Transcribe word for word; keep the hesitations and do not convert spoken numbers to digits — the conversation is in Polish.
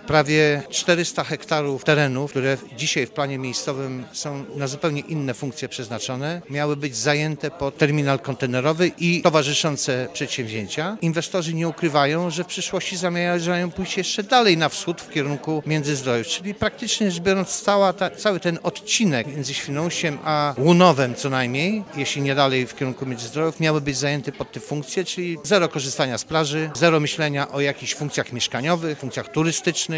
prawie czterysta hektarów terenów, które dzisiaj w planie miejscowym są na zupełnie inne funkcje przeznaczone, miały być zajęte pod terminal kontenerowy i towarzyszące przedsięwzięcia. Inwestorzy nie ukrywają, że w przyszłości zamierzają pójść jeszcze dalej na wschód w kierunku Międzyzdrojów, czyli praktycznie rzecz biorąc cała ta, cały ten odcinek między Świnoujściem a Łunowem co najmniej, jeśli nie dalej w kierunku Międzyzdrojów, miały być zajęte pod te funkcje, czyli zero korzystania z plaży, zero myślenia o jakichś funkcjach mieszkaniowych, funkcjach turystycznych,